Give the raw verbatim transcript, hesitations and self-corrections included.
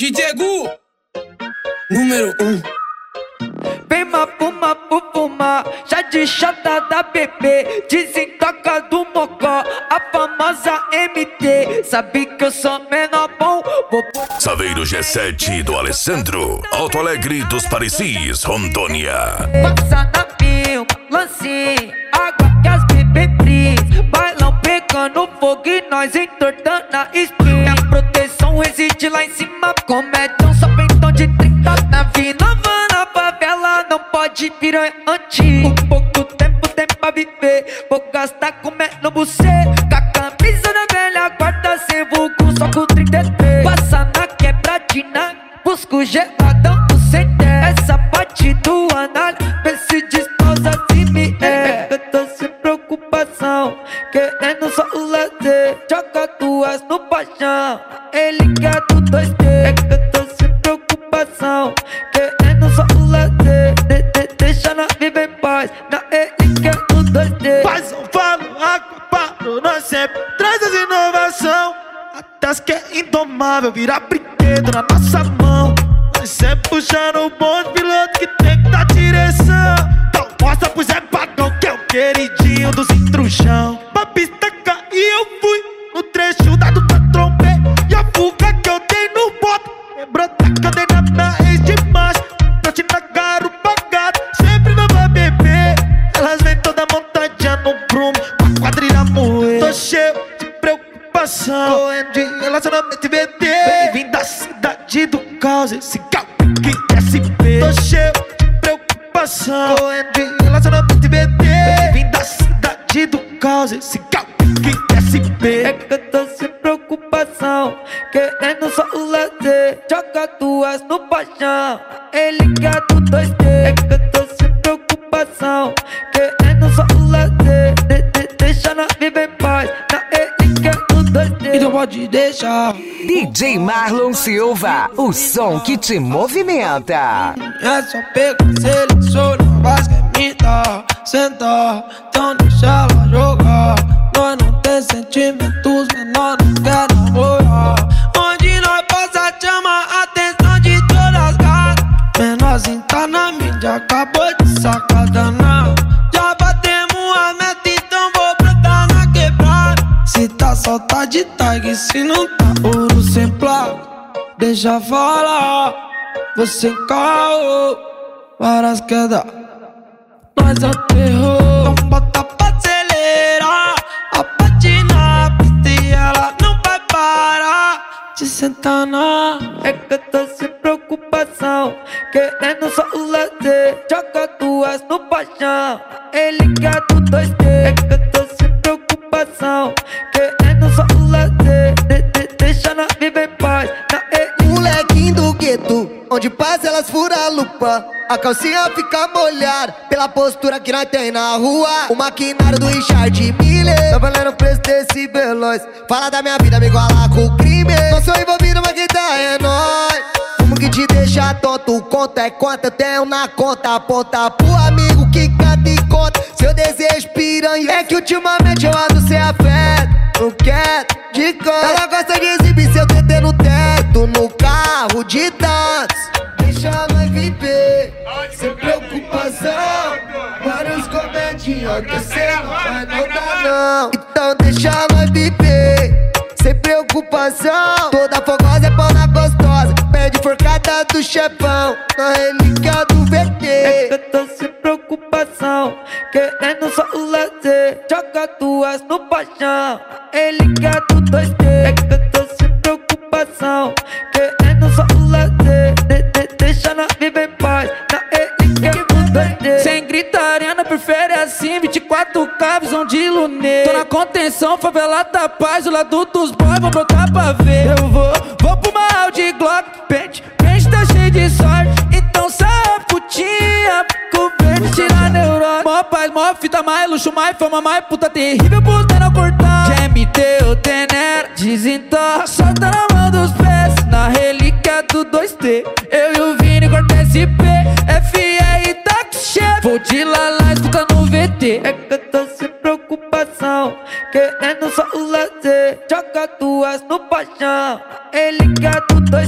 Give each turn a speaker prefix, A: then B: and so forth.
A: D J Gu, número um.
B: Vem mapuma, pupuma, chá de chata da bebê, desentoca do mocó, a famosa M T. Sabe que eu sou menor bom, vou...
C: Saveiro G sete do Alessandro, Alto Alegre dos Parecis, Rondônia.
B: Passa na pio, lance, água que as bebê bris, bailão pegando fogo e nós entortando a espinha. Minha proteção reside lá em cima, comédia só pentão de trinta. Na vida na favela não pode virar antigo. Pouco tempo tem pra viver, vou gastar comendo você. Com a camisa da velha guarda sem vulgo, só com trinta e três. Passa na quebradina, busco geladão do centro. Essa parte do anal, vê se desposa se me é. Eu tô sem preocupação, querendo só o lazer. Joga duas no paixão, ele quer do dois D. É que eu tô sem preocupação, querendo só o lazer. De, de, deixa nós viver em paz, na ele quer do dois D.
D: Faz um falo, água, paro, nós sempre traz as inovação. Até as que é indomável, virar brinquedo na nossa mão. Nós sempre puxando o bonde, piloto que tem que dar direção. Então mostra pro Zé Pagão que é o queridinho dos intrujão. Pra pista cair eu fui, no trecho dado pra trombei. E a fuga que eu dei no boto, lembrou da que eu dei na minha ex de macho. Noite na garupa gata, sempre não vai beber. Elas vêm toda montadinha no prumo, com a quadrilha moer. Tô cheio de preocupação, correndo de relacionamento e V T. Bem-vindo à cidade do caos, esse calpe que S P. Tô cheio de preocupação, correndo de relacionamento e V T. Bem-vindo à cidade do caos, esse calpe que S P.
B: É que eu tô sem preocupação, querendo só o lazer. Joga duas no paixão, ele quer do dois D. É que eu tô sem preocupação, querendo só o lazer. De, de, deixa nós viver em paz, na ele quer do dois D.
D: Então pode deixar.
E: D J Marlon Silva, o som que te movimenta.
D: É só pegar, seleciona, mas quer me dar, sentar, então deixa ela jogar. Nós não tem sentimentos, menor não quer namorar. Onde nós passa chama a atenção de todas as gatas. Menorzinho tá na mídia, acabou de sacada não. Já batemos a meta, então vou brotar na quebrada. Se tá solta de tag, se não tá ouro sem placa. Deixa falar, você caô, várias quedas, nós aterrou. Então bota pra acelerar, a patina na pista e ela não vai parar de sentar na.
B: É que eu tô sem preocupação, querendo só o lazer. Joga duas no paixão, ele quer do dois D. É que eu tô sem preocupação, querendo só o lazer. De, de, deixa nós viver em paz, na ele.
F: Molequinho do gueto, onde passa elas furam a lupa. A calcinha fica molhada pela postura que nós tem na rua. O maquinário do Richard Miller tá valendo o preço desse veloz. Fala da minha vida, me igualar com o crime. Não sou envolvido, mas quem tá é nóis. Como que te deixa tonto, conta é quanto eu tenho na conta. Aponta pro amigo que canta e conta seu desejo piranha. É que ultimamente eu ando sem afeto, não quero de canto. Ela gosta de exibir seu T T no teto, no carro de tantos. Deixa nós viver, sem preocupação. Vários comedinhos que cê não vai não dar não. Então deixa nós viver, sem preocupação. Toda fogosa é pau na gostosa, pede forcada do chefão, na relíquia do V T.
B: É que eu tô sem preocupação, querendo só o lazer. Joga duas no paixão, ele quer do dois D. É que eu tô sem preocupação, querendo só o lazer. De, de, deixa nós viver em paz, na ele quer do dois D.
A: Sem gritaria, não prefere assim. vinte e quatro K, visão de lunê. Tô na contenção, favela da paz. O lado dos boys, vou brotar pra ver. Eu vou, vou pro mal de Glock. Pente, pente tá cheio de sorte. Então sai a putinha, com verde, tira a neurose. Mó paz, mó fita, mais luxo, mais fama, mais puta terrível, puta não cortar. G M T, o Tenera, desentorra, solta na mão dos pés. Na relíquia do dois T, eu e o Vini corta S P. F R tá com chefe, vou de lalá, escuta no V T.
B: É que eu tô sem preocupação, querendo só o lazer. Joga duas no paixão, ele quer do dois